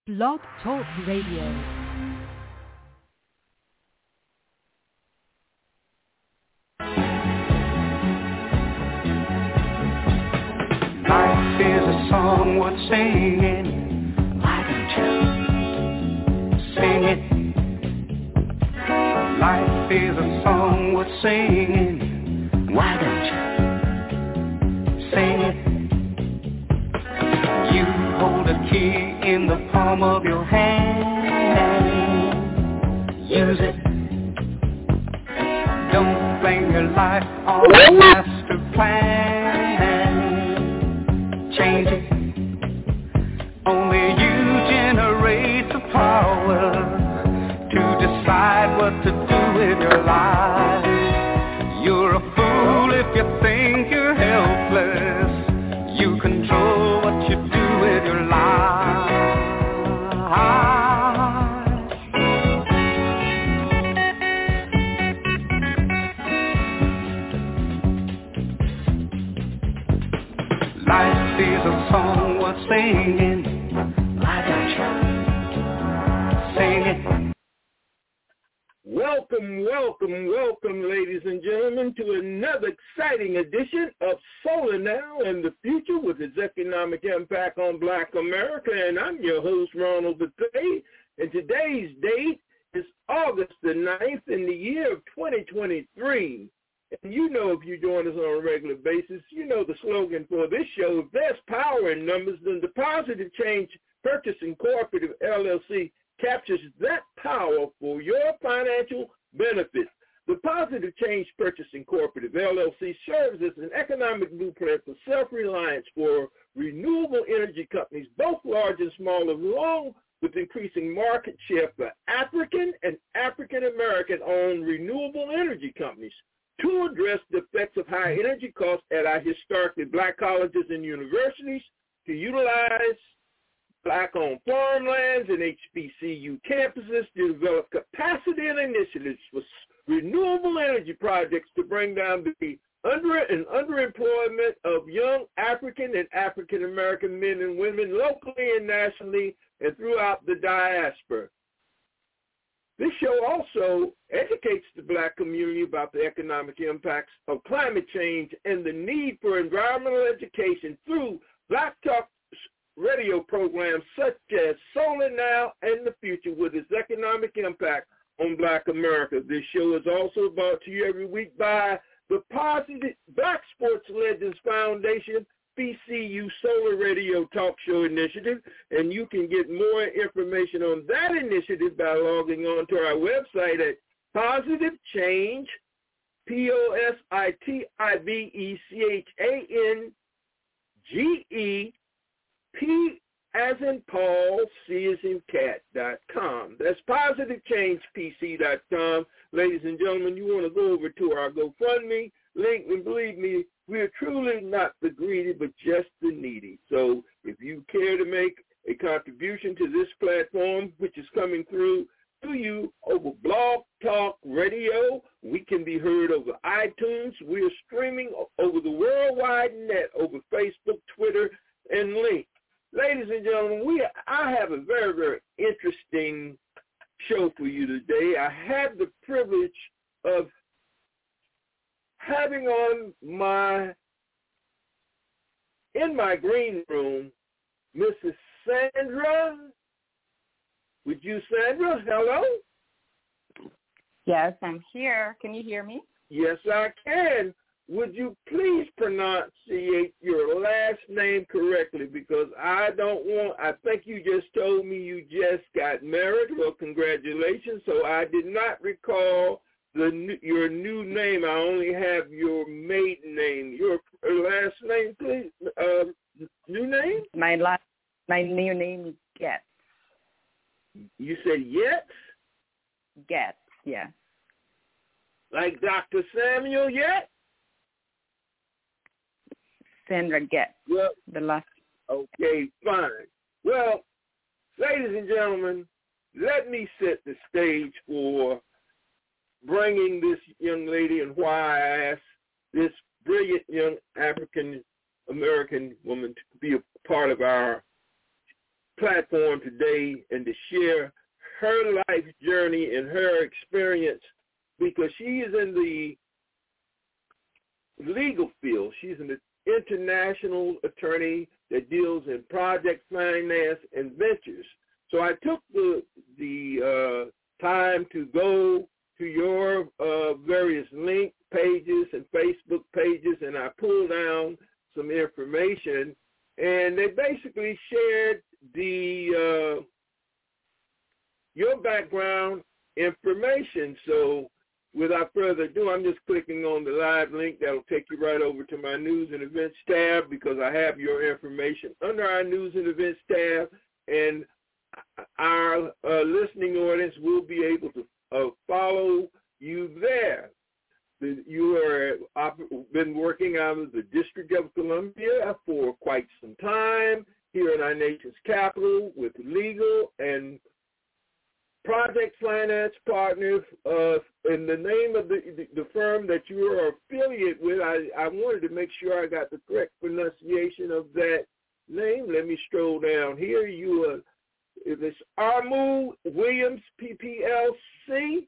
Blog Talk Radio. Life is a song worth singing. Why don't you sing it? Life is a song worth singing. Why don't you sing it? You hold a key in the palm of your hand. Use it. Don't blame your life on the master plan. Change it. Only you generate the power to decide what to do with your life. You're a fool if you think you're helpless. You control what you do with your life. Life is a song worth singing. Why don't you sing it? Welcome, ladies and gentlemen, to another exciting edition of Solar Now and the Future with its economic impact on Black America. And I'm your host, Ronald Bethea. And today's date is August the 9th in the year of 2023. And you know, if you join us on a regular basis, you know the slogan for this show: if there's power in numbers, then the Positive Change Purchasing Cooperative LLC captures that power for your financial benefit. The Positive Change Purchasing Cooperative LLC serves as an economic blueprint for self-reliance for renewable energy companies, both large and small, along with increasing market share for African and African-American owned renewable energy companies to address the effects of high energy costs at our historically Black colleges and universities, to utilize Black-owned farmlands and HBCU campuses to develop capacity and initiatives for renewable energy projects to bring down the underemployment of young African and African-American men and women locally and nationally and throughout the diaspora. This show also educates the Black community about the economic impacts of climate change and the need for environmental education through Black Talk radio programs such as Solar Now and the Future with its economic impact on Black America. This show is also brought to you every week by the Positive Black Sports Legends Foundation, BCU Solar Radio Talk Show Initiative, and you can get more information on that initiative by logging on to our website at Positive Change, POSITIVECHANGE, P as in Paul, C as in cat.com. That's PositiveChangePC.com. Ladies and gentlemen, you want to go over to our GoFundMe link, and believe me, we are truly not the greedy, but just the needy. So if you care to make a contribution to this platform, which is coming through to you over Blog Talk Radio, we can be heard over iTunes. We are streaming over the worldwide net, over Facebook, Twitter, and Link. Ladies and gentlemen, I have a very, very interesting show for you today. I had the privilege of having on in my green room, Mrs. Sandra. Would you, Sandra? Hello? Yes, I'm here. Can you hear me? Yes, I can. Would you please pronunciate your last name correctly, because I think you just told me you just got married. Well, congratulations. So I did not recall your new name. I only have your maiden name. Your last name, please. New name? My new name is Getz. You said Getz? Getz, yeah. Like Dr. Samuel Getz? Sandra Getz. Well, the last. Okay, fine. Well, ladies and gentlemen, let me set the stage for bringing this young lady and why I asked this brilliant young African-American woman to be a part of our platform today and to share her life journey and her experience, because she is in the legal field. She's an international attorney that deals in project finance and ventures. So I took the time to go to your various link pages and Facebook pages, and I pulled down some information, and they basically shared your background information. So without further ado, I'm just clicking on the live link. That'll take you right over to my news and events tab, because I have your information under our news and events tab, and our listening audience will be able to follow you there. You are been working out of the District of Columbia for quite some time here in our nation's capital with legal and project finance partners. In the name of the firm that you are affiliated with, I wanted to make sure I got the correct pronunciation of that name. Let me stroll down here. It's Armu Williams, PPLC?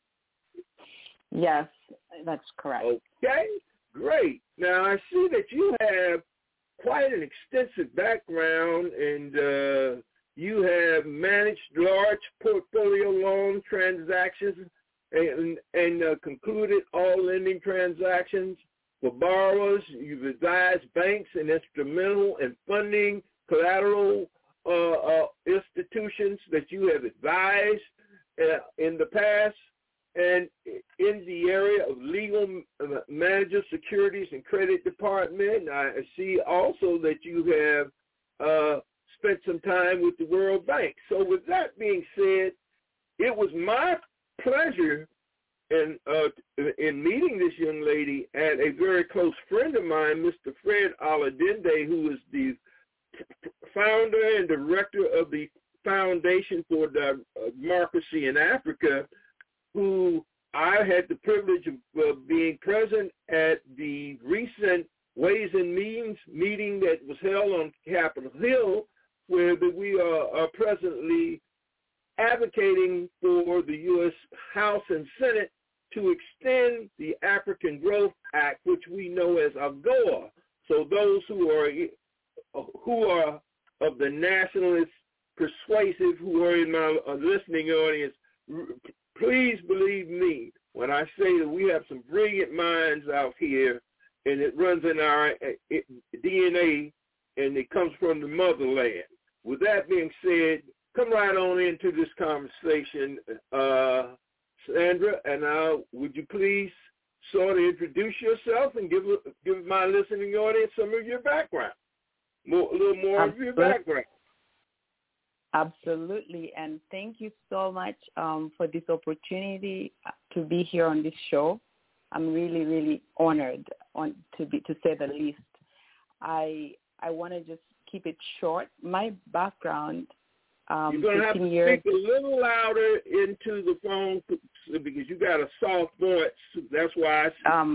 Yes, that's correct. Okay, great. Now, I see that you have quite an extensive background, and you have managed large portfolio loan transactions and concluded all lending transactions for borrowers. You've advised banks and instrumental in funding collateral institutions that you have advised in the past, and in the area of legal manager, securities, and credit department. I see also that you have spent some time with the World Bank. So with that being said, it was my pleasure in meeting this young lady and a very close friend of mine, Mr. Fred Aladende, who is the founder and director of the Foundation for Democracy in Africa, who I had the privilege of being present at the recent Ways and Means meeting that was held on Capitol Hill, where we are presently advocating for the U.S. House and Senate to extend the African Growth Act, which we know as AGOA. So those who are of the nationalist persuasive, who are in my listening audience, please believe me when I say that we have some brilliant minds out here, and it runs in our DNA, and it comes from the motherland. With that being said, come right on into this conversation, Sandra, and would you please sort of introduce yourself and give my listening audience some of your background, a little more of your background. Absolutely, and thank you so much for this opportunity to be here on this show. I'm really, really honored, to say the least. I want to just keep it short. My background, you're going to have to speak a little louder into the phone because you got a soft voice. That's why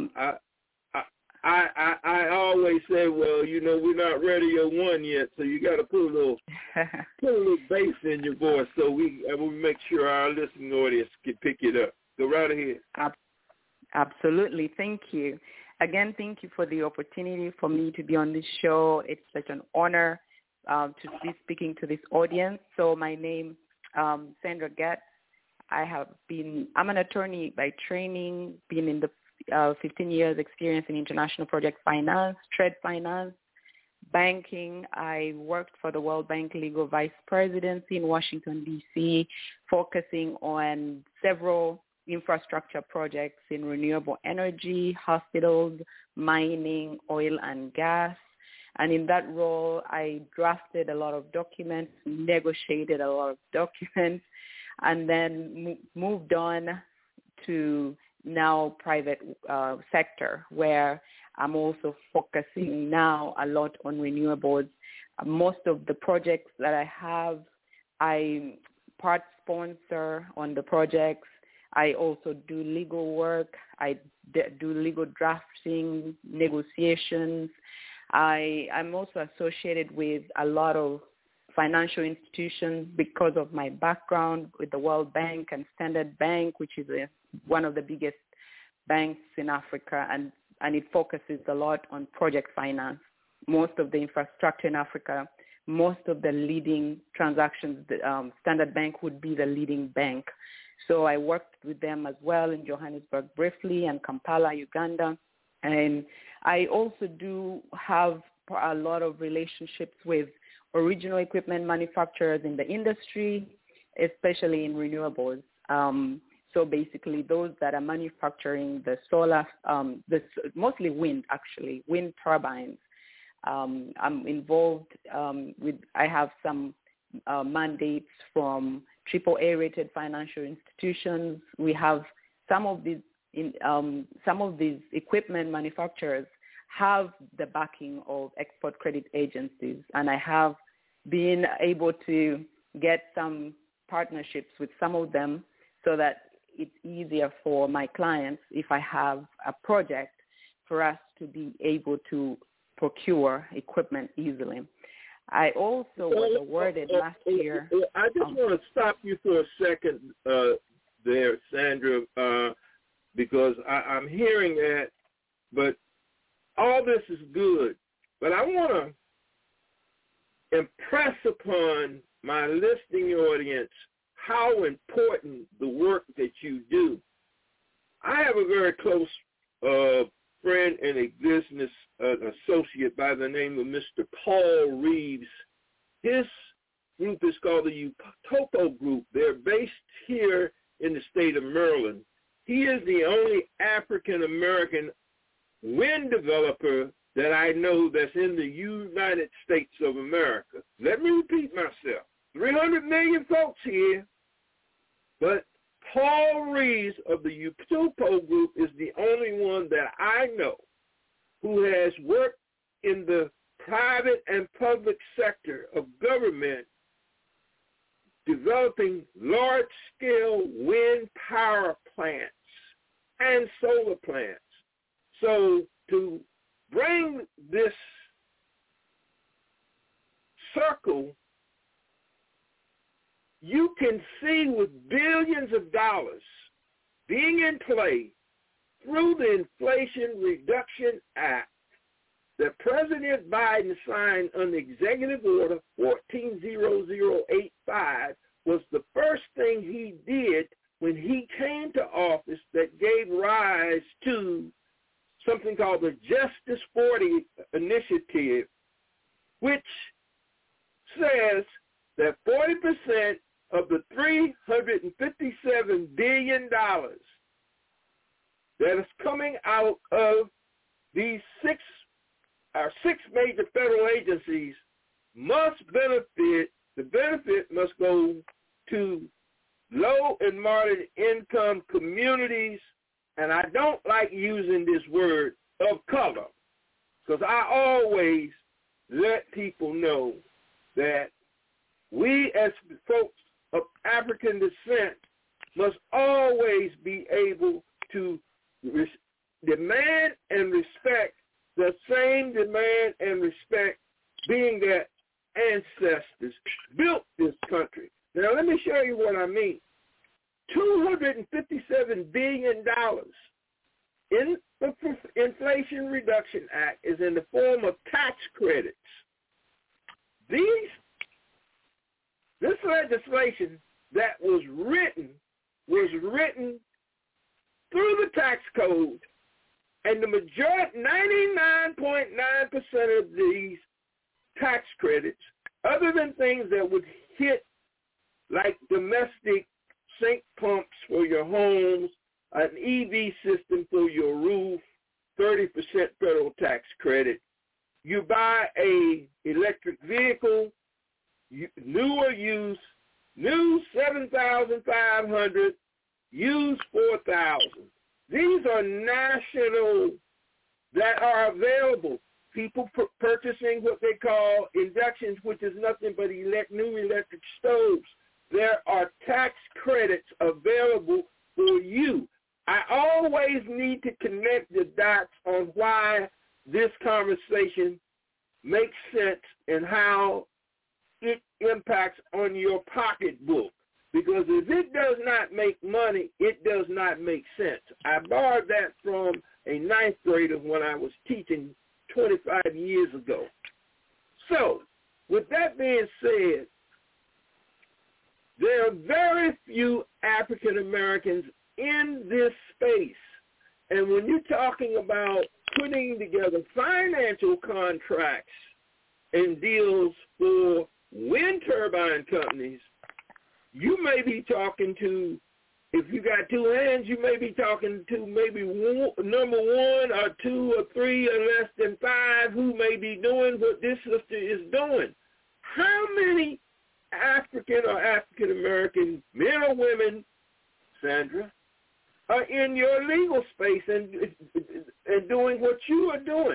I always say, well, we're not Radio 1 yet, so you got to put a little bass in your voice so we make sure our listening audience can pick it up. Go right ahead. Absolutely. Thank you. Again, thank you for the opportunity for me to be on this show. It's such an honor to be speaking to this audience. So my name, Sandra Getz. I'm an attorney by training, been in the 15 years experience in international project finance, trade finance, banking. I worked for the World Bank Legal Vice Presidency in Washington, D.C., focusing on several infrastructure projects in renewable energy, hospitals, mining, oil and gas. And in that role, I drafted a lot of documents, negotiated a lot of documents, and then moved on to now private sector, where I'm also focusing now a lot on renewables. Most of the projects that I have, I part sponsor on the projects. I also do legal work. I do legal drafting, negotiations. I'm also associated with a lot of financial institutions because of my background with the World Bank and Standard Bank, which is one of the biggest banks in Africa, and it focuses a lot on project finance. Most of the infrastructure in Africa, most of the leading transactions, Standard Bank would be the leading bank. So I worked with them as well in Johannesburg briefly and Kampala, Uganda. And I also do have a lot of relationships with original equipment manufacturers in the industry, especially in renewables. So basically those that are manufacturing the solar, mostly wind actually, wind turbines. I'm involved I have some mandates from AAA rated financial institutions. We have some of these equipment manufacturers have the backing of export credit agencies, and I have been able to get some partnerships with some of them so that it's easier for my clients, if I have a project, for us to be able to procure equipment easily. I also was awarded last year. I just want to stop you for a second there, Sandra, because I'm hearing that, but all this is good. But I want to impress upon my listening audience how important the work that you do. I have a very close friend and a business associate by the name of Mr. Paul Reeves. His group is called the Utopo Group. They're based here in the state of Maryland. He is the only African-American wind developer that I know that's in the United States of America. Let me repeat myself. 300 million folks here, but Paul Reeves of the Utopo Group is the only one that I know who has worked in the private and public sector of government developing large-scale wind power plants and solar plants. So to bring this circle, you can see with billions of dollars being in play through the Inflation Reduction Act that President Biden signed under Executive Order 140085 was the first thing he did when he came to office that gave rise to something called the Justice 40 Initiative, which says that 40% of the $357 billion that is coming out of these our six major federal agencies must benefit, the benefit must go to low and moderate income communities, and I don't like using this word, of color, because I always let people know that we as folks of African descent must always be able to demand and respect the same demand and respect, being that ancestors built this country. Now, let me show you what I mean. $257 billion in the Inflation Reduction Act is in the form of tax credits. This legislation that was written through the tax code, and the majority, 99.9% of these tax credits, other than things that would hit like domestic sink pumps for your homes, an EV system for your roof, 30% federal tax credit. You buy a electric vehicle, new or used, new $7,500, used $4,000. These are national that are available. People purchasing what they call inductions, which is nothing but new electric stoves. There are tax credits available for you. I always need to connect the dots on why this conversation makes sense and how it impacts on your pocketbook. Because if it does not make money, it does not make sense. I borrowed that from a ninth grader when I was teaching 25 years ago. So, with that being said, there are very few African Americans in this space. And when you're talking about putting together financial contracts and deals for wind turbine companies, you may be talking to, if you got two hands, you may be talking to maybe number one or two or three or less than five who may be doing what this sister is doing. How many African or African-American men or women, Sandra, are in your legal space and doing what you are doing?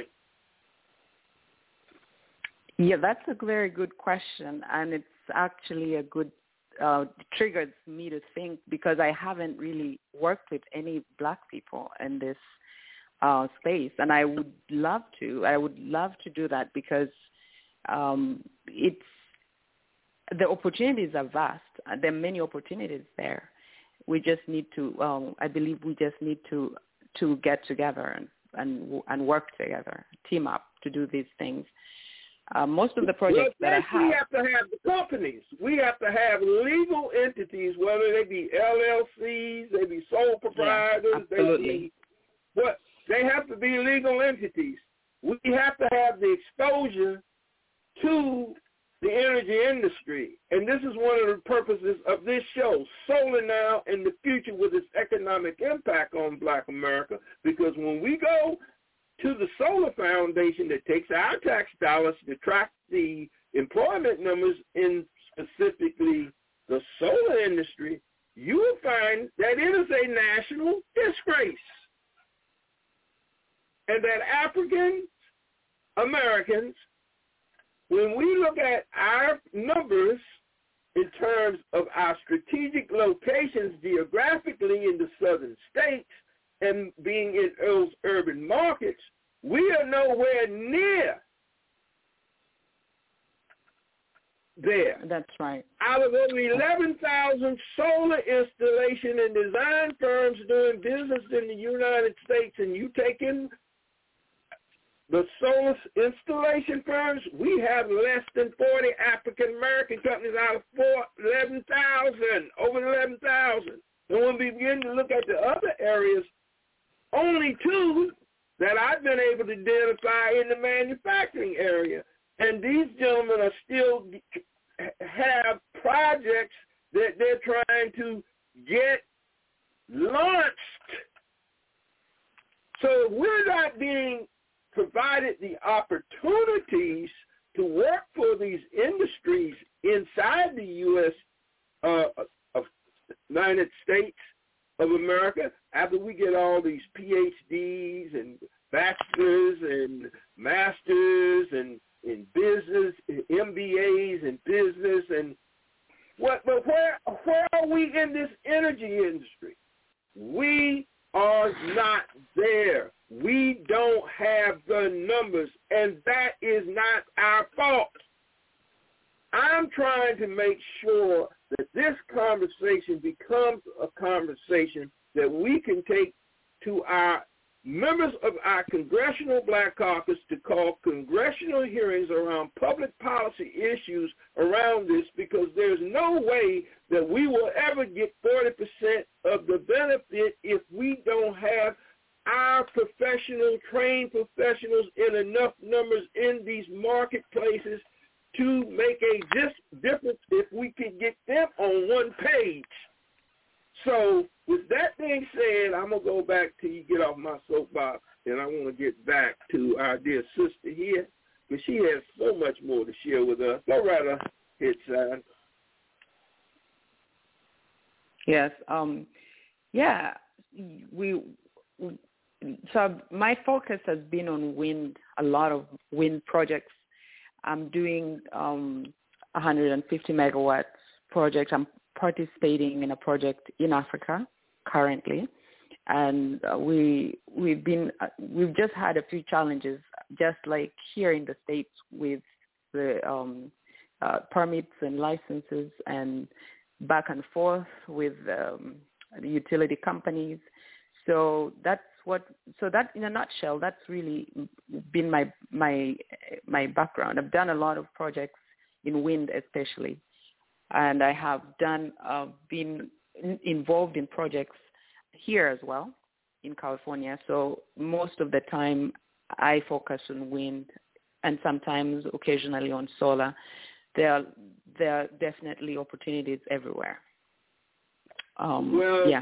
Yeah, that's a very good question, and it's actually a good triggers me to think, because I haven't really worked with any Black people in this space, and I would love to. I would love to do that, because it's the opportunities are vast. There are many opportunities there. We just need to. I believe we just need to get together and work together, team up to do these things. Most of the projects that I have. We have to have the companies. We have to have legal entities, whether they be LLCs, they be sole proprietors, absolutely. They have to be legal entities. We have to have the exposure to the energy industry. And this is one of the purposes of this show, Solar Now in the Future, with its economic impact on Black America, because when we go to the Solar Foundation that takes our tax dollars to track the employment numbers in specifically the solar industry, you will find that it is a national disgrace. And that African Americans, when we look at our numbers in terms of our strategic locations geographically in the southern states, and being in those urban markets, we are nowhere near there. That's right. Out of over 11,000 solar installation and design firms doing business in the United States, and you take in the solar installation firms, we have less than 40 African-American companies out of 11,000, over 11,000. And when we begin to look at the other areas, only two that I've been able to identify in the manufacturing area. And these gentlemen are still have projects that they're trying to get launched. So if we're not being provided the opportunities to work for these industries inside the U.S. Of United States of America, after we get all these PhDs and bachelors and masters and in business, MBAs in business, and but where are we in this energy industry? We are not there. We don't have the numbers, and that is not our fault. I'm trying to make sure that this conversation becomes a conversation that we can take to our members of our Congressional Black Caucus to call congressional hearings around public policy issues around this, because there's no way that we will ever get 40% of the benefit if we don't have our trained professionals in enough numbers in these marketplaces to make a difference if we can get them on one page. So with that being said, I'm going to go back till you get off my soapbox, and I want to get back to our dear sister here, because she has so much more to share with us. Go right ahead, son. Yes. So my focus has been on wind, a lot of wind projects. I'm doing 150 megawatts project. I'm participating in a project in Africa currently, and we've just had a few challenges, just like here in the States with the permits and licenses and back and forth with the utility companies. So that in a nutshell, that's really been my background. I've done a lot of projects in wind especially, and I have been involved in projects here as well in California. So most of the time I focus on wind and sometimes occasionally on solar. There are definitely opportunities everywhere. You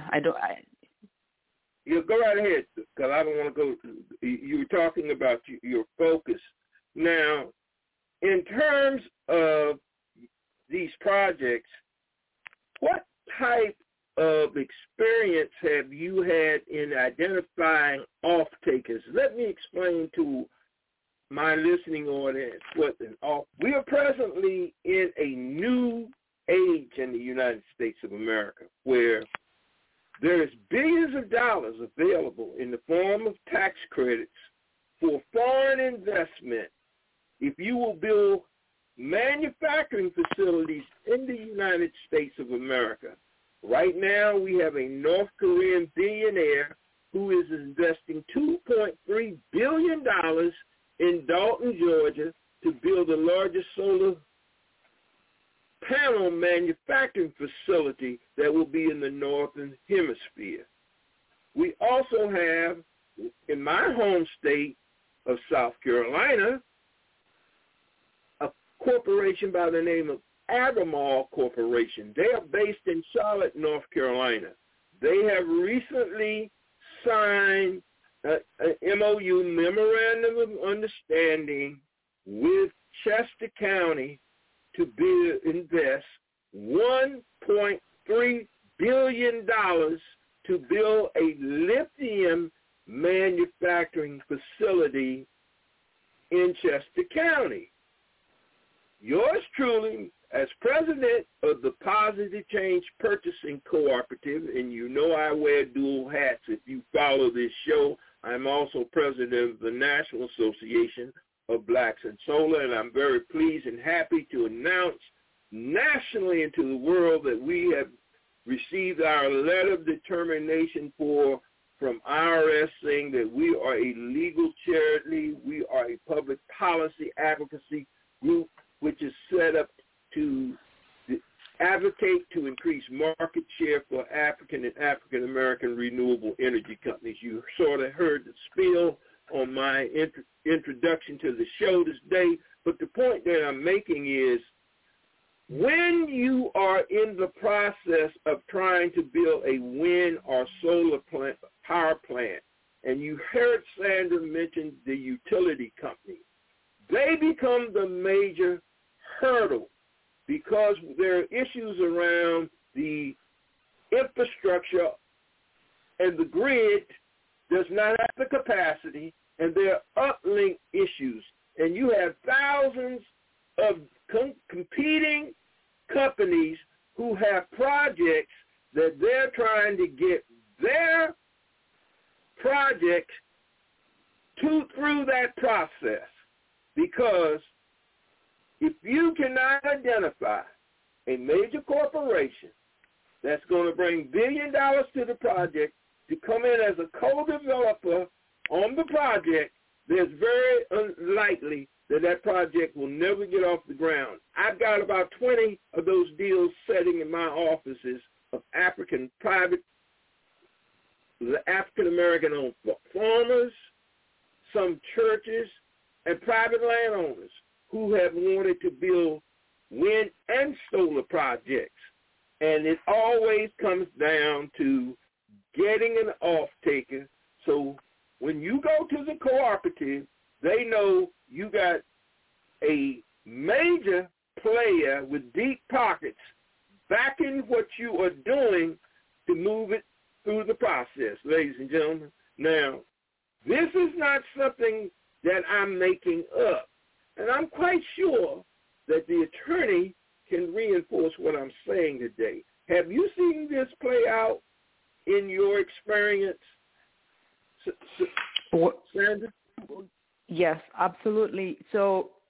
go right ahead, because I don't want to go. You were talking about your focus. Now, in terms of these projects, what type of experience have you had in identifying off-takers? Let me explain to my listening audience what an off. We are presently in a new age in the United States of America where there is billions of dollars available in the form of tax credits for foreign investment if you will build manufacturing facilities in the United States of America. Right now, we have a North Korean billionaire who is investing $2.3 billion in Dalton, Georgia, to build the largest solar panel manufacturing facility that will be in the Northern Hemisphere. We also have, in my home state of South Carolina, a corporation by the name of Albemarle Corporation. They are based in Charlotte, North Carolina. They have recently signed an MOU, Memorandum of Understanding, with Chester County to invest $1.3 billion to build a lithium manufacturing facility in Chester County. Yours truly, as president of the Positive Change Purchasing Cooperative, and you know I wear dual hats if you follow this show, I'm also president of the National Association of Blacks in Solar, and I'm very pleased and happy to announce nationally into the world that we have received our letter of determination from IRS saying that we are a legal charity, we are a public policy advocacy group which is set up to advocate to increase market share for African and African American renewable energy companies. You sort of heard the spiel on my introduction to the show this day, but the point that I'm making is when you are in the process of trying to build a wind or solar power plant, and you heard Sandra mention the utility company, they become the major hurdle because there are issues around the infrastructure, and the grid does not have the capacity, and there are uplink issues. And you have thousands of competing companies who have projects that they're trying to get their project through that process. Because if you cannot identify a major corporation that's going to bring $1 billion to the project to come in as a co-developer on the project, there's very unlikely that project will never get off the ground. I've got about 20 of those deals sitting in my offices of African American owned farmers, some churches, and private landowners who have wanted to build wind and solar projects. And it always comes down to getting an off-taker. So when you go to the cooperative, they know you got a major player with deep pockets backing what you are doing to move it through the process, ladies and gentlemen. Now, this is not something that I'm making up, and I'm quite sure that the attorney can reinforce what I'm saying today. Have you seen this play out in your experience, Sandra? Yes, absolutely. So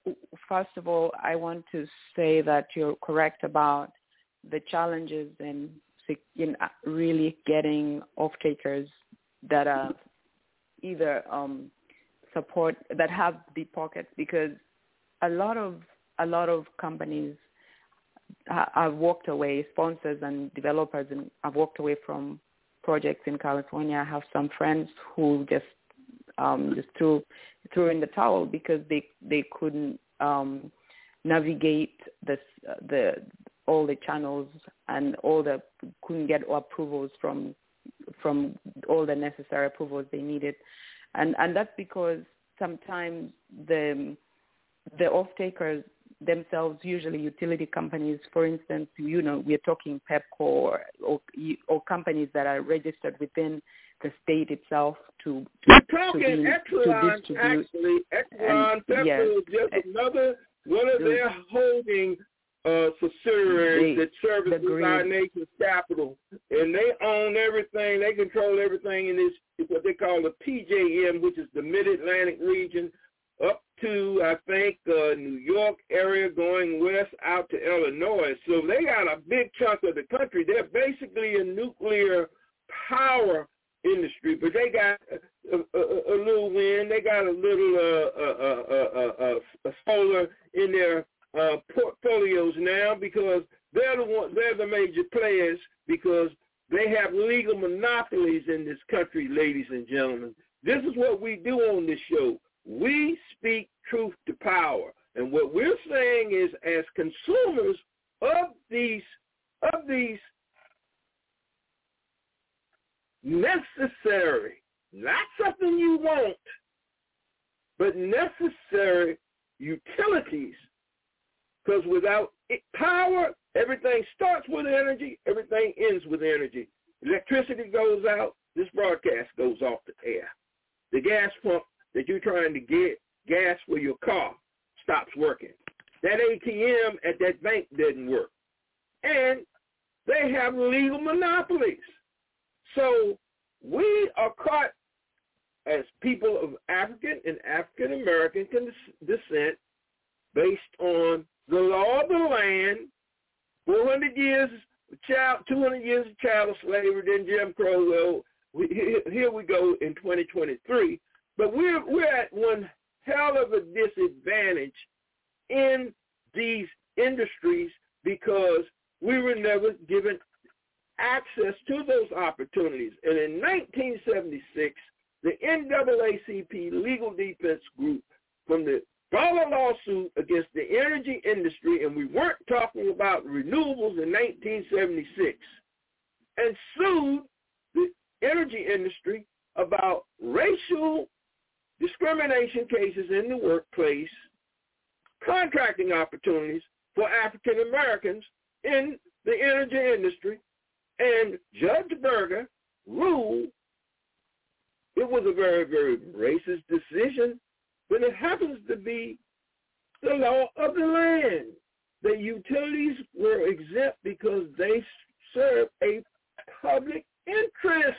first of all, I want to say that you're correct about the challenges in really getting off-takers that are either support, that have deep pockets, because a lot of companies have walked away, sponsors and developers have walked away from projects in California. I have some friends who just threw in the towel because they couldn't navigate all the channels and couldn't get approvals from all the necessary approvals they needed, and that's because sometimes the off-takers themselves, usually utility companies, for instance, we're talking Pepco or companies that are registered within the state itself to Exelon, actually. Exelon, Pepco is just another one of their holding subsidiaries that services our nation's capital, and they own everything. They control everything in this, what they call the PJM, which is the Mid-Atlantic region, up to, I think, New York area, going west out to Illinois. So they got a big chunk of the country. They're basically a nuclear power industry, but they got a little wind. They got a little solar in their portfolios now, because they're the major players, because they have legal monopolies in this country, ladies and gentlemen. This is what we do on this show. We speak truth to power. And what we're saying is, as consumers of these necessary, not something you want, but necessary utilities, because without power, everything starts with energy, everything ends with energy. Electricity goes out, this broadcast goes off the air. The gas pump that you're trying to get gas for your car stops working. That ATM at that bank doesn't work. And they have legal monopolies. So we are caught as people of African and African-American descent based on the law of the land, 400 years of 200 years of chattel slavery, then Jim Crow. Well, here we go in 2023. But we're at one hell of a disadvantage in these industries because we were never given access to those opportunities. And in 1976, the NAACP Legal Defense Group, from the dollar lawsuit against the energy industry, and we weren't talking about renewables in 1976, and sued the energy industry about racial discrimination cases in the workplace, contracting opportunities for African Americans in the energy industry, and Judge Berger ruled it was a very, very racist decision, but it happens to be the law of the land. The utilities were exempt because they serve a public interest.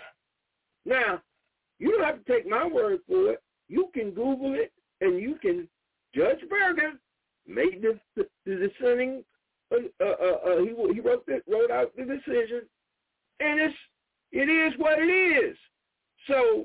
Now, you don't have to take my word for it. You can Google it, and you can. Judge Berger made the dissenting. He wrote out the decision, and it is what it is. So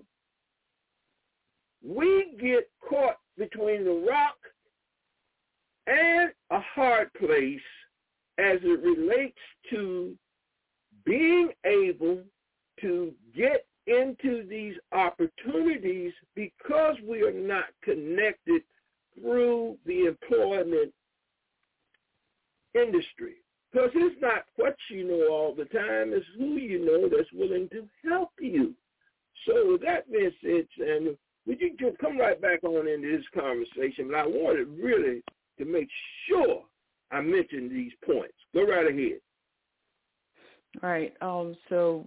we get caught between the rock and a hard place as it relates to being able to get into these opportunities because we are not connected through the employment industry. Because it's not what you know all the time, it's who you know that's willing to help you. So with that being said, Samuel, would you just come right back on into this conversation? But I wanted really to make sure I mentioned these points. Go right ahead. All right. So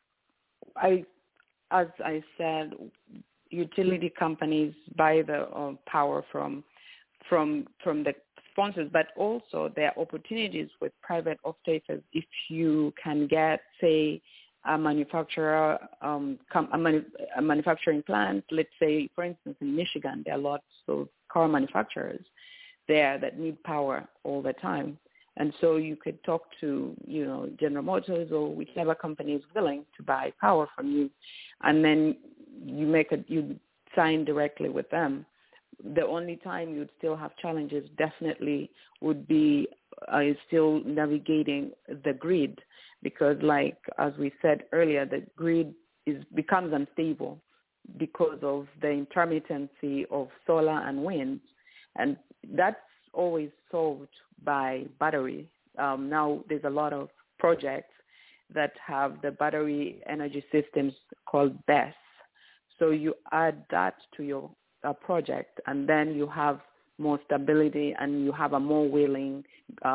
as I said, utility companies buy the power from the sponsors, but also there are opportunities with private off-takers if you can get, say, a manufacturer, a manufacturing plant. Let's say, for instance, in Michigan, there are lots of car manufacturers there that need power all the time. And so you could talk to, General Motors or whichever company is willing to buy power from you, and then you sign directly with them. The only time you'd still have challenges definitely would be still navigating the grid, because like as we said earlier, the grid becomes unstable because of the intermittency of solar and wind, and that's always solved by battery. Now there's a lot of projects that have the battery energy systems called BESS. So you add that to your project, and then you have more stability and you have a more willing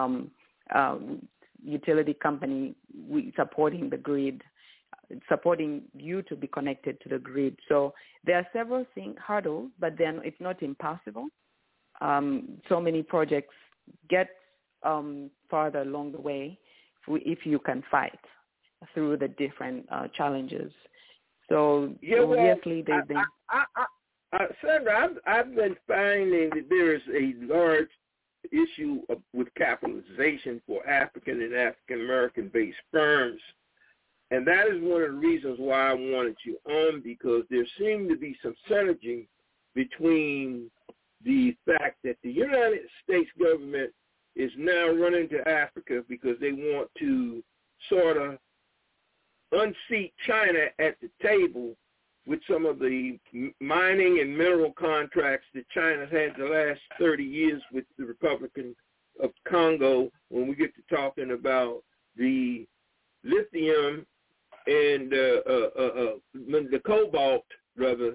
utility company supporting the grid, supporting you to be connected to the grid. So there are several hurdles, but then it's not impossible. So many projects get farther along the way if you can fight through the different challenges. So obviously there's been... Sandra, I've been finding that there is a large issue with capitalization for African and African American based firms, and that is one of the reasons why I wanted you on, because there seemed to be some synergy between the fact that the United States government is now running to Africa because they want to sort of unseat China at the table with some of the mining and mineral contracts that China's had the last 30 years with the Republic of Congo, when we get to talking about the lithium and the cobalt, rather,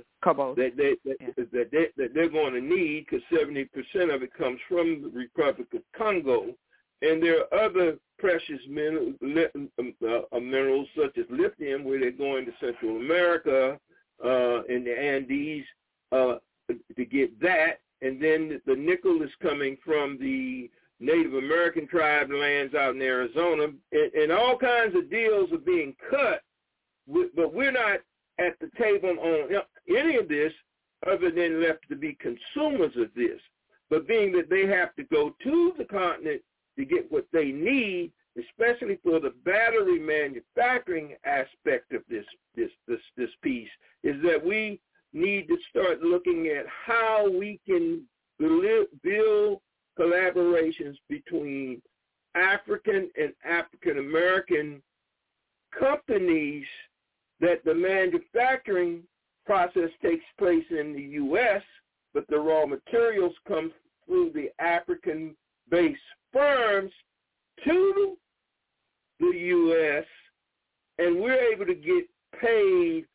that they're going to need, because 70% of it comes from the Republic of Congo. And there are other precious minerals such as lithium, where they're going to Central America, in the Andes to get that. And then the nickel is coming from the Native American tribe lands out in Arizona. And all kinds of deals are being cut, but we're not at the table on any of this other than left to be consumers of this. But being that they have to go to the continent to get what they need, especially for the battery manufacturing aspect of this piece, is that we need to start looking at how we can build collaborations between African and African American companies, that the manufacturing process takes place in the U.S., but the raw materials come through the African-based firms to the U.S., and we're able to get paid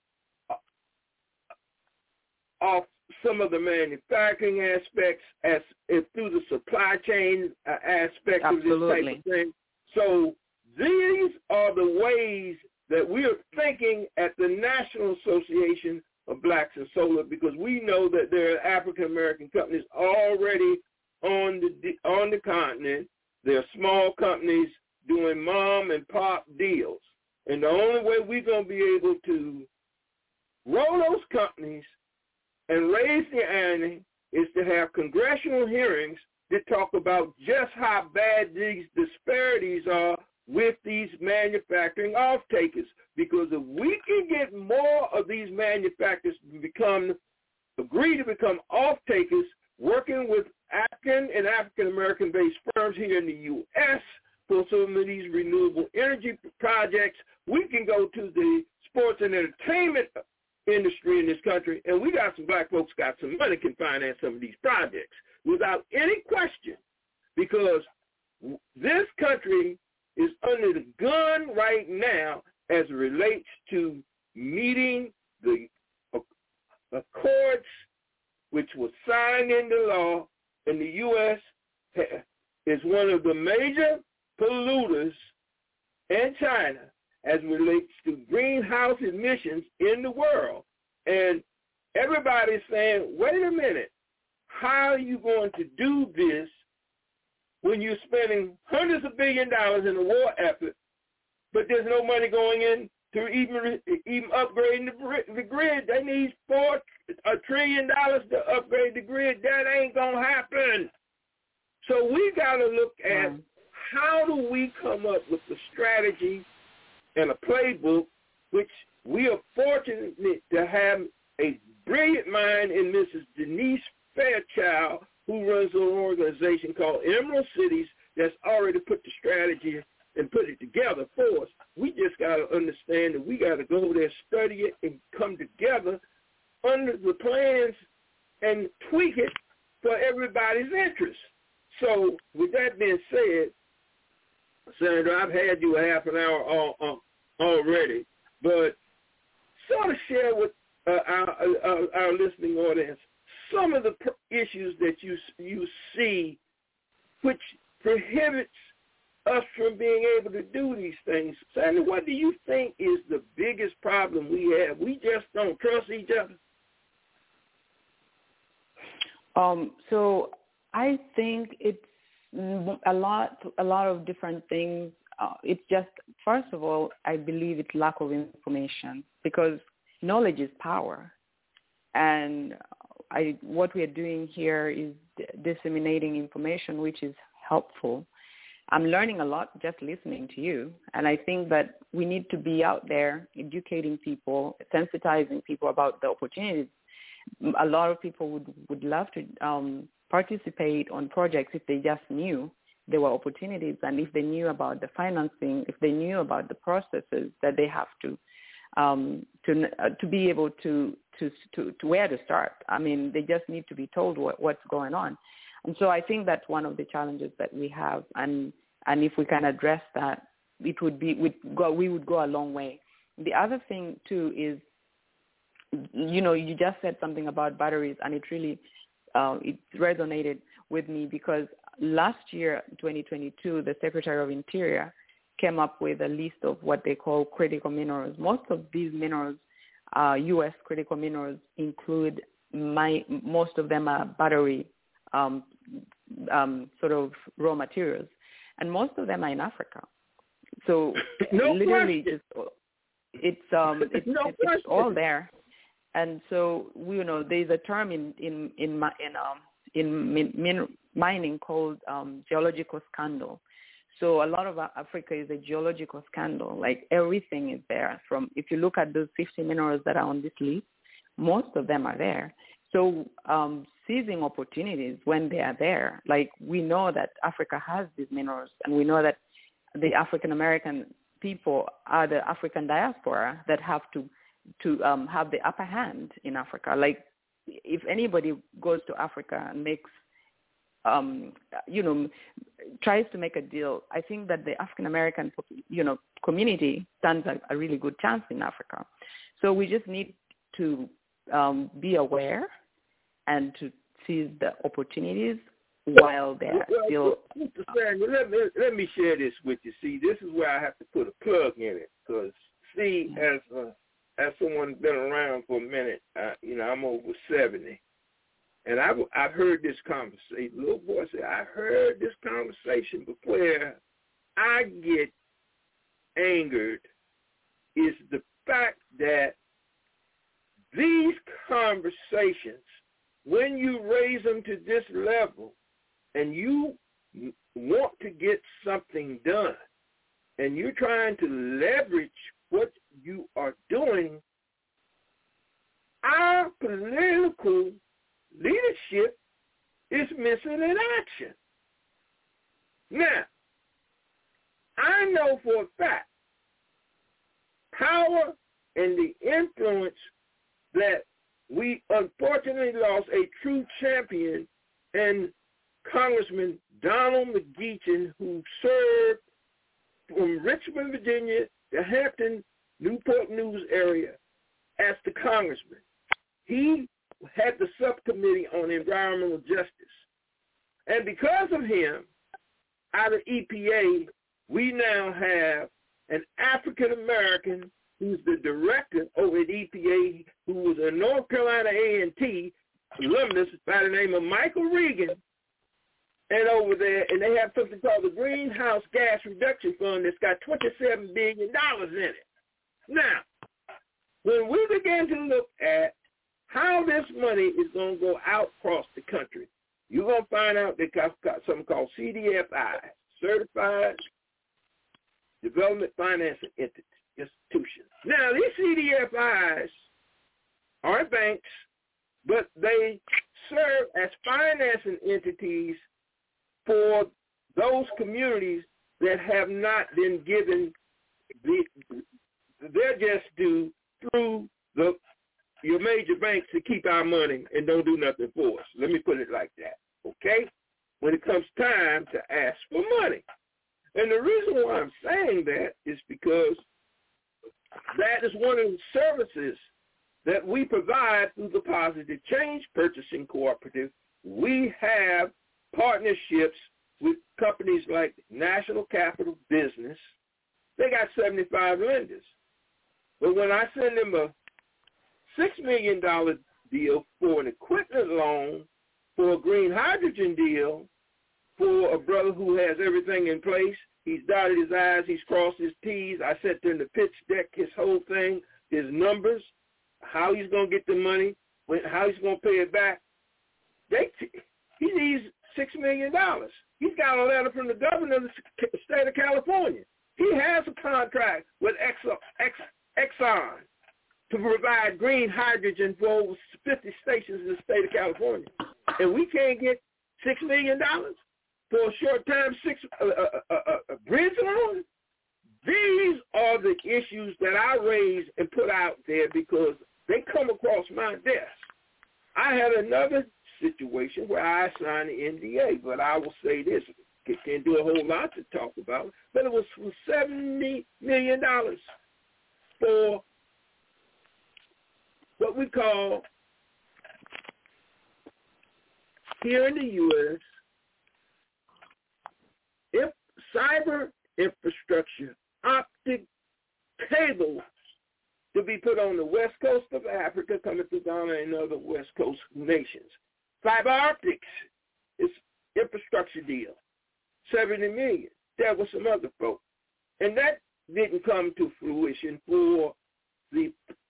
off some of the manufacturing aspects through the supply chain aspect of this type of thing. So these are the ways that we are thinking at the National Association of Blacks in Solar, because we know that there are African-American companies already on the continent. There are small companies doing mom and pop deals. And the only way we're going to be able to grow those companies and raise the ante is to have congressional hearings that talk about just how bad these disparities are with these manufacturing off-takers. Because if we can get more of these manufacturers to agree to become off-takers, working with African and African-American based firms here in the U.S. for some of these renewable energy projects, we can go to the sports and entertainment industry in this country, and we got some black folks got some money, can finance some of these projects without any question, because this country is under the gun right now as it relates to meeting the accords which was signed into law, and the U.S. is one of the major polluters, and China, as it relates to greenhouse emissions in the world. And everybody's saying, wait a minute, how are you going to do this when you're spending hundreds of billions of dollars in a war effort, but there's no money going in to even upgrade the grid. They need $1 trillion to upgrade the grid. That ain't going to happen. So we got to look at how do we come up with a strategy and a playbook, which we are fortunate to have a brilliant mind in Mrs. Denise Fairchild, who runs an organization called Emerald Cities that's already put the strategy and put it together for us. We just got to understand that we got to go there, study it, and come together under the plans and tweak it for everybody's interest. So with that being said, Sandra, I've had you a half an hour already, but sort of share with our listening audience some of the issues that you see which prohibits us from being able to do these things. Sandra, what do you think is the biggest problem we have? We just don't trust each other? So I think it's a lot of different things. It's just, first of all, I believe it's lack of information, because knowledge is power. And what we are doing here is disseminating information, which is helpful. I'm learning a lot just listening to you. And I think that we need to be out there educating people, sensitizing people about the opportunities. A lot of people would love to participate on projects if they just knew there were opportunities, and if they knew about the financing, if they knew about the processes that they have to be able to where to start. I mean, they just need to be told what's going on. And so I think that's one of the challenges that we have. And if we can address that, we would go a long way. The other thing, too, is, you just said something about batteries, and it really it resonated with me, because last year, 2022, the Secretary of Interior came up with a list of what they call critical minerals. Most of these minerals, U.S. critical minerals, include most of them are battery sort of raw materials, and most of them are in Africa. So literally, it's all there. And so there's a term in mining called geological scandal. So a lot of Africa is a geological scandal. Like, everything is there. From, if you look at those 50 minerals that are on this list, most of them are there. So seizing opportunities when they are there, like, we know that Africa has these minerals, and we know that the African American people are the African diaspora that have to have the upper hand in Africa. Like, if anybody goes to Africa and makes, tries to make a deal, I think that the African American, community stands a really good chance in Africa. So we just need to be aware and to seize the opportunities while they're still. Mr. Samuel, let me share this with you. See, this is where I have to put a plug in it, because as someone who's been around for a minute, I'm over 70, and I've heard this conversation. Little boy said, I heard this conversation, but where I get angered is the fact that these conversations, when you raise them to this level and you want to get something done and you're trying to leverage what you are doing, our political leadership is missing in action. Now, I know for a fact power and the influence that we unfortunately lost a true champion in Congressman Donald McGeechan, who served from Richmond, Virginia, the Hampton, Newport News area as the congressman. He had the subcommittee on environmental justice. And because of him, out of EPA, we now have an African-American who's the director over at EPA, who was a North Carolina A&T alumnus by the name of Michael Regan. And over there, and they have something called the Greenhouse Gas Reduction Fund that's got $27 billion in it. Now, when we begin to look at how this money is going to go out across the country, you're going to find out they got something called CDFI, Certified Development Financing Institutions. Now, these CDFIs aren't banks, but they serve as financing entities for those communities that have not been given their just due through your major banks to keep our money and don't do nothing for us. Let me put it like that, okay? When it comes time to ask for money. And the reason why I'm saying that is because that is one of the services that we provide through the Positive Change Purchasing Cooperative. We have partnerships with companies like National Capital Business. They got 75 lenders. But when I send them a $6 million deal for an equipment loan, for a green hydrogen deal, for a brother who has everything in place, he's dotted his I's, he's crossed his T's. I set them the pitch deck, his whole thing, his numbers, how he's going to get the money, how he's going to pay it back. He needs $6 million. He's got a letter from the governor of the state of California. He has a contract with Exxon to provide green hydrogen for over 50 stations in the state of California. And we can't get $6 million for a short-term bridge loan? These are the issues that I raise and put out there because they come across my desk. I had another situation where I signed an NDA, but I will say this. Can't do a whole lot to talk about, but it was for $70 million for what we call here in the U.S. cyber infrastructure, optic cables to be put on the west coast of Africa, coming through Ghana and other west coast nations. Fiber optics is infrastructure deal, $70 million. There were some other folks. And that didn't come to fruition for the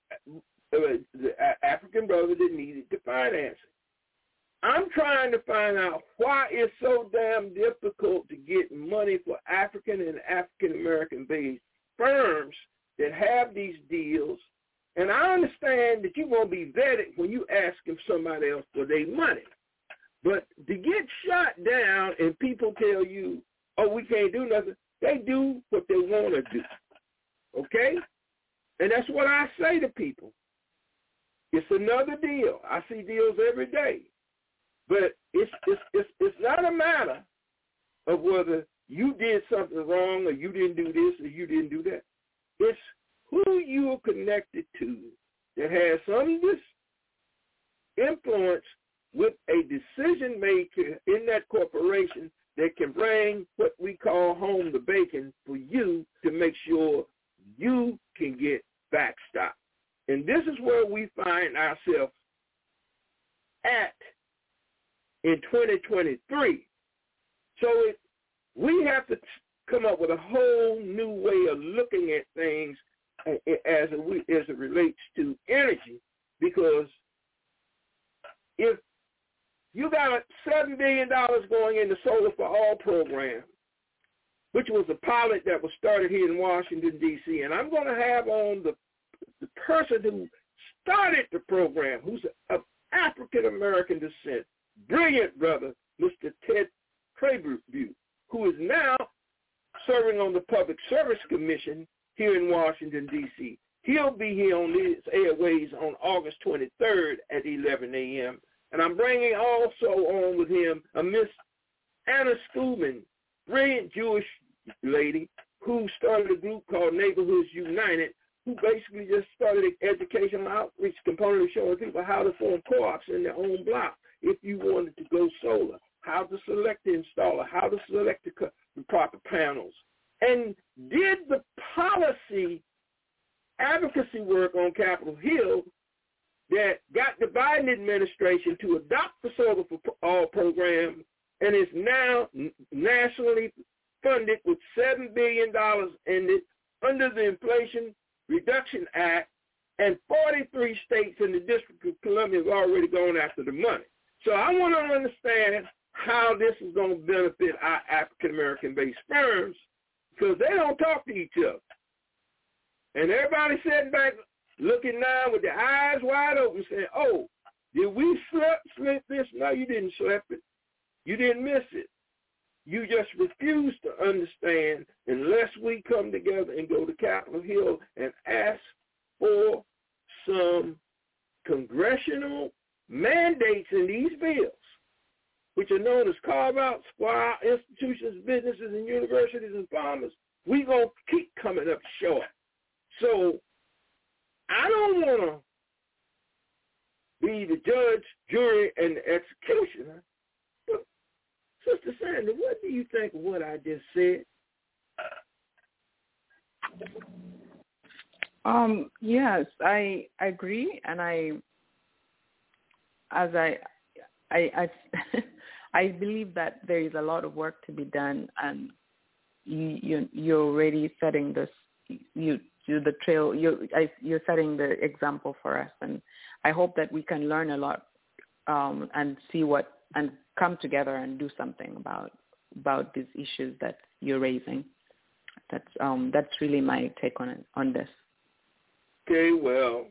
African brother that needed the financing. I'm trying to find out why it's so damn difficult to get money for African and African-American based firms that have these deals. And I understand that you're going to be vetted when you ask somebody else for their money. But to get shot down and people tell you, oh, we can't do nothing, they do what they want to do. Okay? And that's what I say to people. It's another deal. I see deals every day. But it's not a matter of whether you did something wrong or you didn't do this or you didn't do that. It's who you are connected to that has some of this influence with a decision maker in that corporation that can bring what we call home the bacon for you to make sure you can get backstop. And this is where we find ourselves at in 2023. So we have to come up with a whole new way of looking at things as it relates to energy, because if you got $7 billion going in the Solar for All program, which was a pilot that was started here in Washington, D.C., and I'm going to have on the person who started the program, who's of African-American descent, brilliant brother, Mr. Ted Crabtree, who is now serving on the Public Service Commission here in Washington, D.C. He'll be here on these airways on August 23rd at 11 a.m., and I'm bringing also on with him a Miss Anna Schulman, brilliant Jewish lady who started a group called Neighborhoods United, who basically just started an educational outreach component showing people how to form co-ops in their own block if you wanted to go solar, how to select the installer, how to select the proper panels, and did the policy advocacy work on Capitol Hill that got the Biden administration to adopt the Solar for All program, and is now nationally funded with $7 billion in it under the Inflation Reduction Act, and 43 states in the District of Columbia have already gone after the money. So I want to understand how this is going to benefit our African-American-based firms, because they don't talk to each other. And everybody sitting back looking now with their eyes wide open saying, oh, did we slip this? No, you didn't slip it. You didn't miss it. You just refuse to understand unless we come together and go to Capitol Hill and ask for some congressional mandates in these bills, which are known as carve-outs for our institutions, businesses, and universities and farmers. We're going to keep coming up short. So I don't want to be the judge, jury, and the executioner. But, Sister Sandra, what do you think of what I just said? Yes, I agree, and I believe that there is a lot of work to be done, and you're already setting this. The trail. You're setting the example for us, and I hope that we can learn a lot and see what and come together and do something about these issues that you're raising. That's really my take on this. Okay, well,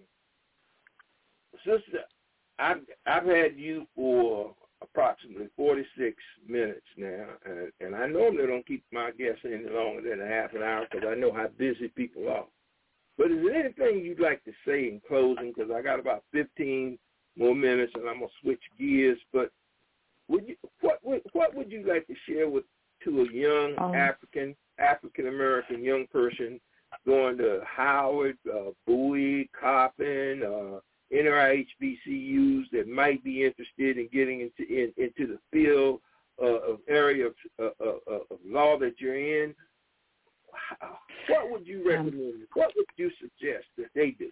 Sister, I've had you for approximately 46 minutes now, and I normally don't keep my guests any longer than a half an hour because I know how busy people are. But is there anything you'd like to say in closing? Because I got about 15 more minutes, and I'm gonna switch gears. But what would you like to share to a young African American young person going to Howard, Bowie, Coppin, NRHBCUs that might be interested in getting into the field of area of law that you're in? What would you recommend? What would you suggest that they do?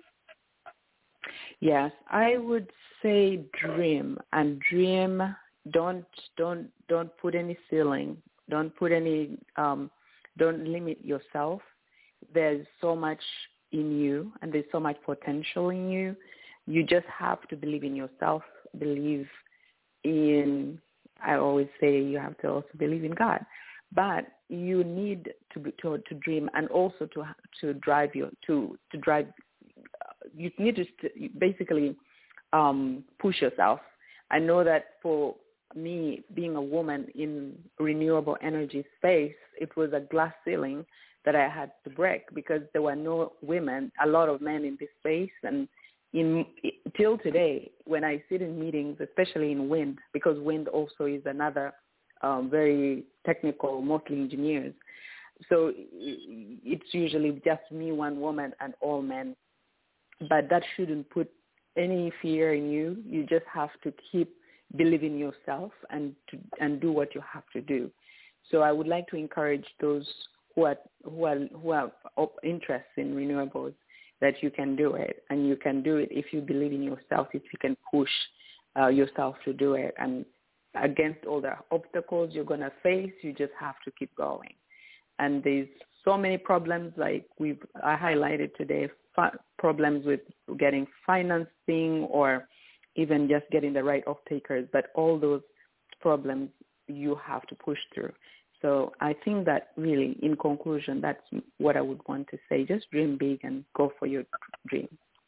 Yes, I would say dream, and dream. Don't put any ceiling. Don't put any. Don't limit yourself. There's so much in you, and there's so much potential in you. You just have to believe in yourself. Believe in. I always say you have to also believe in God. But you need to dream, and also to drive you to drive. You need to basically push yourself. I know that for me, being a woman in renewable energy space, it was a glass ceiling that I had to break because there were no women, a lot of men in this space, and till today, when I sit in meetings, especially in wind, because wind also is another very technical, mostly engineers. So it's usually just me, one woman, and all men. But that shouldn't put any fear in you. You just have to keep believing yourself and do what you have to do. So I would like to encourage those who are interested in renewables that you can do it, and you can do it if you believe in yourself, if you can push yourself to do it. And against all the obstacles you're going to face, you just have to keep going. And there's so many problems, like I highlighted today, problems with getting financing or even just getting the right off-takers. But all those problems you have to push through. So I think that really, in conclusion, that's what I would want to say. Just dream big and go for your dream.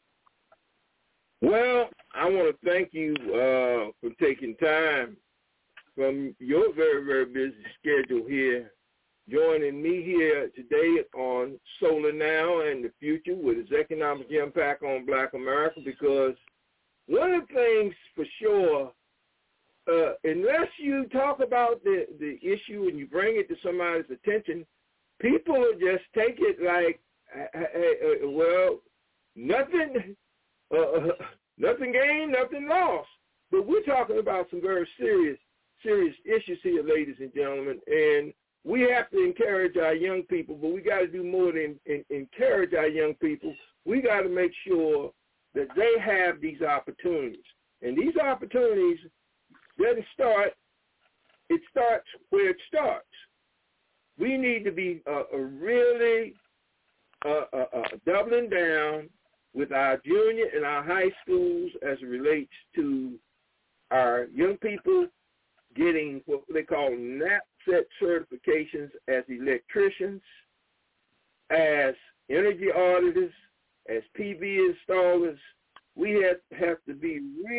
Well, I want to thank you for taking time from your very, very busy schedule here, joining me here today on Solar Now and the Future with its economic impact on Black America, because one of the things for sure, unless you talk about the issue and you bring it to somebody's attention, people will just take it like, well, nothing gained, nothing lost. But we're talking about some very serious issues here, ladies and gentlemen, and we have to encourage our young people, but we got to do more than encourage our young people. We got to make sure that they have these opportunities. And these opportunities doesn't start, it starts where it starts. We need to be really doubling down with our junior and our high schools as it relates to our young people getting what they call NAPSET certifications as electricians, as energy auditors, as PV installers. We have to be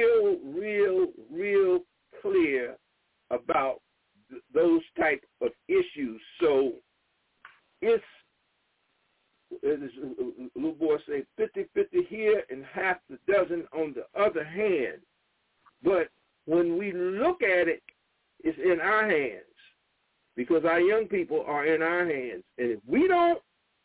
real clear about those type of issues. So it's, as a little boy say, 50-50 here and half the dozen on the other hand. But when we look at it, it's in our hands because our young people are in our hands. And if we don't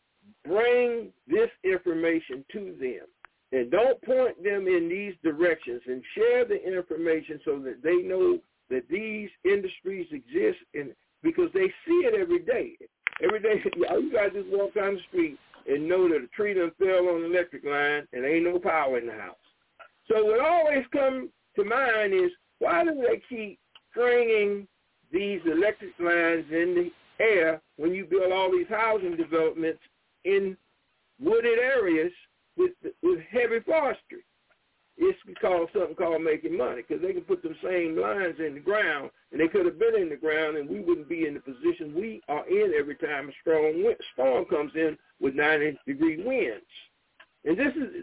bring this information to them and don't point them in these directions and share the information so that they know that these industries exist, and because they see it every day. Every day, you guys just walk down the street and know that a tree done fell on the electric line and there ain't no power in the house. So what always comes to mind is, why do they keep stringing these electric lines in the air when you build all these housing developments in wooded areas with heavy forestry? It's something called making money, because they can put them same lines in the ground, and they could have been in the ground, and we wouldn't be in the position we are in every time a strong storm comes in with 90-degree winds. And this is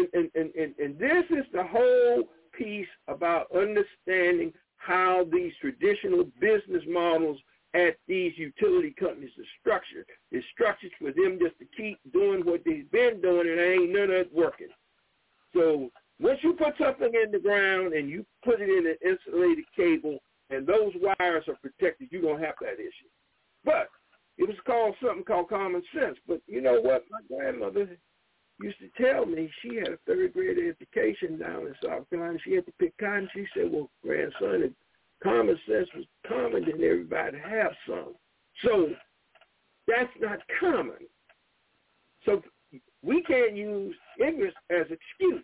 and this is the whole piece about understanding how these traditional business models at these utility companies are structured. It's structured for them just to keep doing what they've been doing, and ain't none of it working. So once you put something in the ground and you put it in an insulated cable and those wires are protected, you're going to have that issue. But it was something called common sense. But you know what? My grandmother used to tell me she had a third-grade education down in South Carolina. She had to pick cotton. She said, well, grandson, if common sense was common, then everybody have some. So that's not common. So we can't use ignorance as excuse.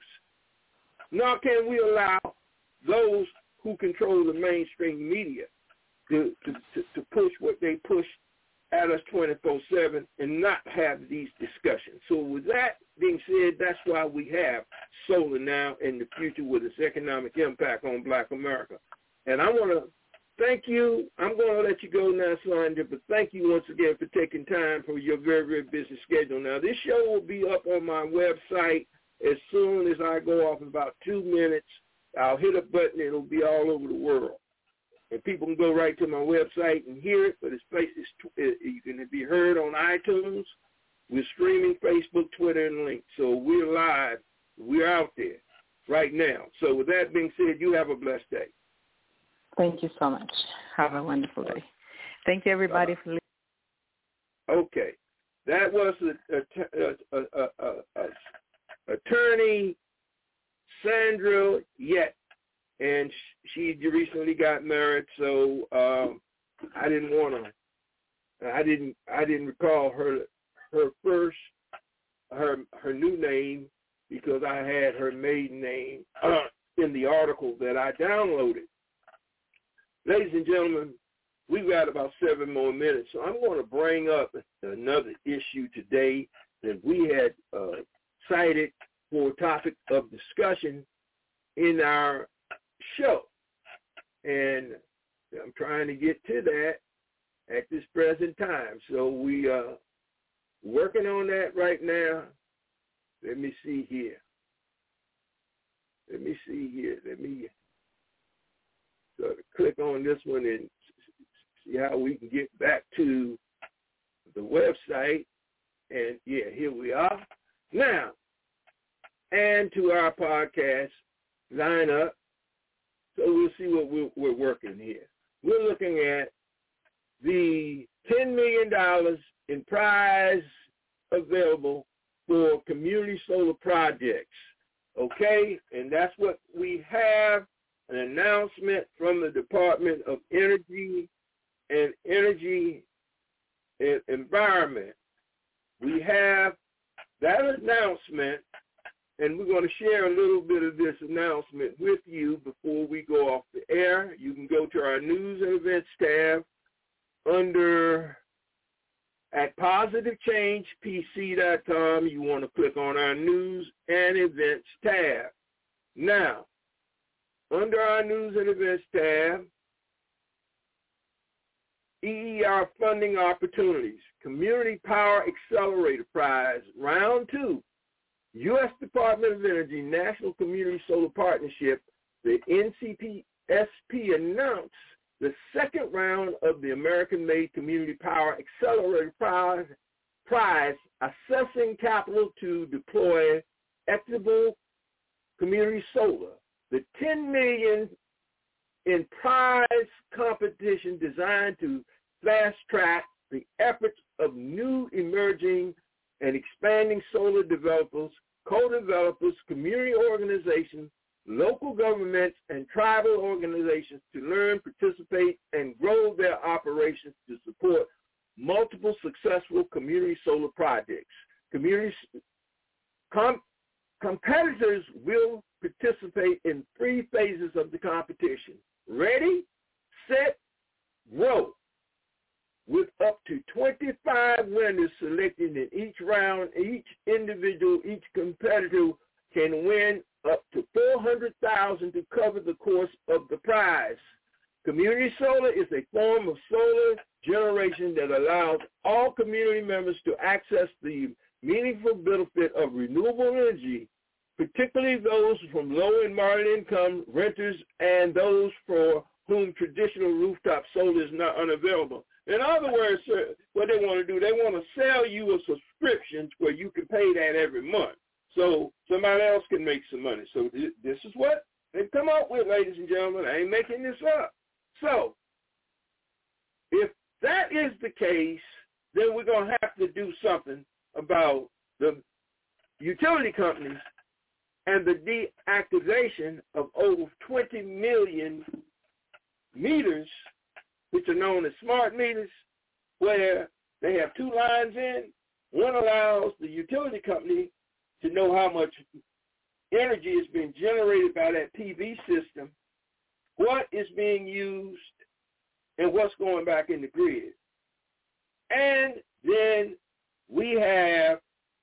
Nor can we allow those who control the mainstream media to push what they push at us 24/7 and not have these discussions. So with that being said, that's why we have Solar Now in the future with its economic impact on Black America. And I want to thank you. I'm going to let you go now, Solange, but thank you once again for taking time for your very, very busy schedule. Now, this show will be up on my website as soon as I go off in about 2 minutes. I'll hit a button. It'll be all over the world. And people can go right to my website and hear it, but you can be heard on iTunes. We're streaming Facebook, Twitter, and Link. So we're live. We're out there right now. So with that being said, you have a blessed day. Thank you so much. Have a wonderful day. Thank you, everybody, for listening. Okay. That was attorney Sandra Yett, and she recently got married, so I didn't recall her new name because I had her maiden name in the article that I downloaded. Ladies and gentlemen, we've got about 7 more minutes, so I'm going to bring up another issue today that we had cited for a topic of discussion in our show. And I'm trying to get to that at this present time. So we are working on that right now. Let me see here. Let me sort of click on this one and see how we can get back to the website. And, yeah, here we are. Now, and to our podcast lineup. So we'll see what we're working here. We're looking at the $10 million in prize available for community solar projects. Okay? And that's what we have, an announcement from the Department of Energy and Environment. We have that announcement, and we're going to share a little bit of this announcement with you before we go off the air. You can go to our News and Events tab under at PositiveChangePC.com. You want to click on our News and Events tab. Now, under our News and Events tab, EER funding opportunities, Community Power Accelerator Prize, Round 2, U.S. Department of Energy National Community Solar Partnership, the NCPSP announced the second round of the American-made Community Power Accelerator Prize, assessing capital to deploy equitable community solar. The $10 million in prize competition designed to fast-track the efforts of new emerging and expanding solar developers, co-developers, community organizations, local governments, and tribal organizations to learn, participate, and grow their operations to support multiple successful community solar projects. Competitors will participate in 3 phases of the competition. Ready, set, grow, with up to 25 winners selected in each round. Each competitor can win up to $400,000 to cover the cost of the prize. Community solar is a form of solar generation that allows all community members to access the meaningful benefit of renewable energy, particularly those from low and moderate income renters and those for whom traditional rooftop solar is not unavailable. In other words, sir, what they want to do, they want to sell you a subscription where you can pay that every month so somebody else can make some money. So this is what they've come up with, ladies and gentlemen. I ain't making this up. So if that is the case, then we're going to have to do something about the utility companies and the deactivation of over 20 million meters, which are known as smart meters, where they have 2 lines in. One allows the utility company to know how much energy is being generated by that PV system, what is being used, and what's going back in the grid. And then we have,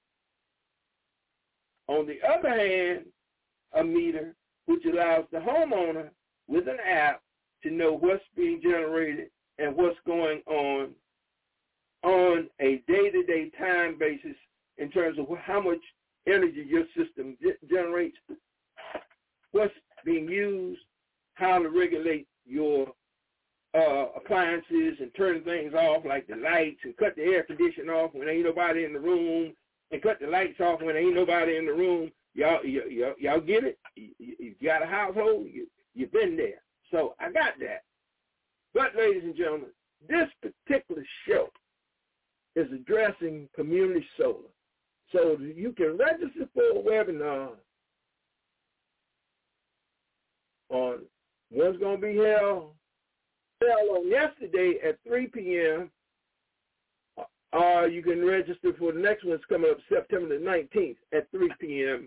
on the other hand, a meter which allows the homeowner with an app to know what's being generated and what's going on a day-to-day time basis in terms of how much energy your system generates, what's being used, how to regulate your appliances and turn things off like the lights and cut the air conditioning off when ain't nobody in the room and cut the lights off when ain't nobody in the room. Y'all get it? You got a household? You've been there. So I got that. But, ladies and gentlemen, this particular show is addressing community solar. So you can register for a webinar on one's going to be held on yesterday at 3 p.m. You can register for the next one's coming up September the 19th at 3 p.m.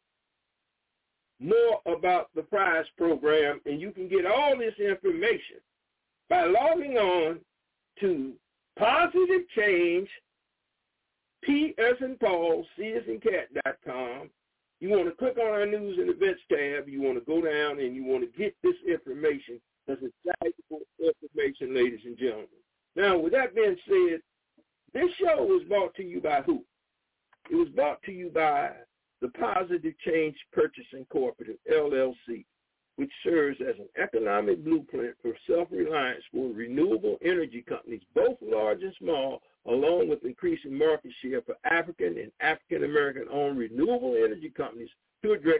More about the prize program, and you can get all this information by logging on to Positive Change, P as in Paul, C as in cat.com. You want to click on our News and Events tab. You want to go down and you want to get this information. That's valuable information, ladies and gentlemen. Now, with that being said, this show was brought to you by who? It was brought to you by the Positive Change Purchasing Cooperative, LLC, which serves as an economic blueprint for self-reliance for renewable energy companies, both large and small, along with increasing market share for African and African-American-owned renewable energy companies to address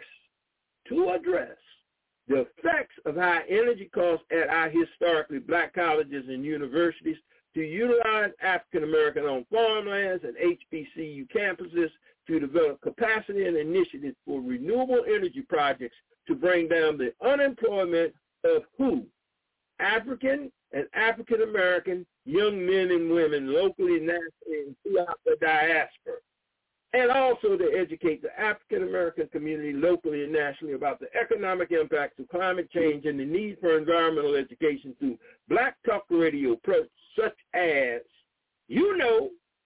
the effects of high energy costs at our historically black colleges and universities, to utilize African-American-owned farmlands and HBCU campuses to develop capacity and initiatives for renewable energy projects to bring down the unemployment of who? African and African-American young men and women locally, nationally, and throughout the diaspora. And also to educate the African-American community locally and nationally about the economic impacts of climate change and the need for environmental education through Black Talk Radio, such as,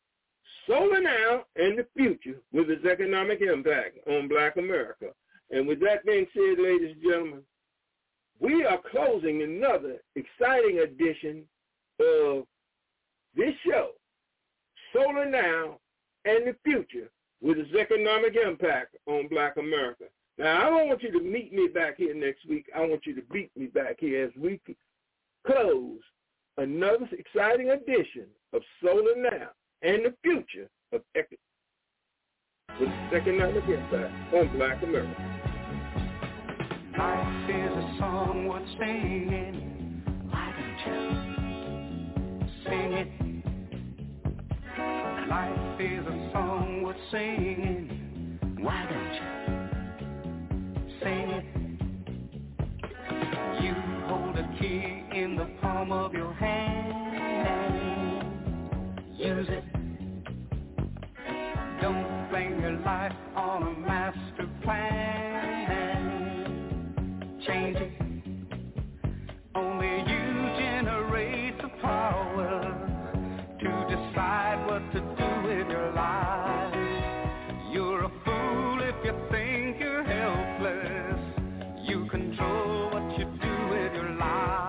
Solar Now and the Future with its economic impact on Black America. And with that being said, ladies and gentlemen, we are closing another exciting edition of this show, Solar Now and the Future with its economic impact on Black America. Now, I don't want you to meet me back here next week. I want you to beat me back here as we close another exciting edition of Solar Now and the Future of with its economic impact on Black America. Life is a song worth singing. Why don't you sing it? Life is a song worth singing. Why don't you sing it? You hold a key in the palm of your hand. Use it. Don't blame your life on a master plan. Change it. Only you generate the power to decide what to do with your life. You're a fool if you think you're helpless. You control what you do with your life.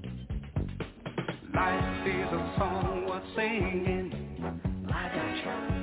Life is a song worth singing. Why don't you